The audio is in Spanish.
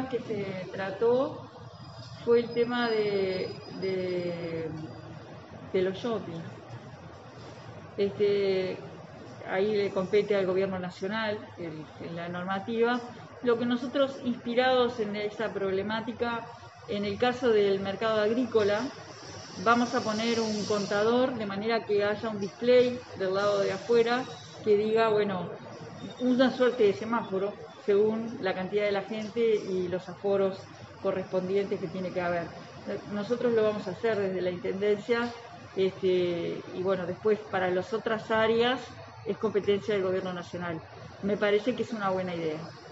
temas que se trató fue el tema de los shopping. Ahí le compete al gobierno nacional en la normativa. Lo que nosotros, inspirados en esa problemática, en el caso del mercado agrícola, vamos a poner un contador de manera que haya un display del lado de afuera que diga, bueno, una suerte de semáforo según la cantidad de la gente y los aforos correspondientes que tiene que haber. Nosotros lo vamos a hacer desde la Intendencia y bueno, después para las otras áreas es competencia del Gobierno Nacional. Me parece que es una buena idea.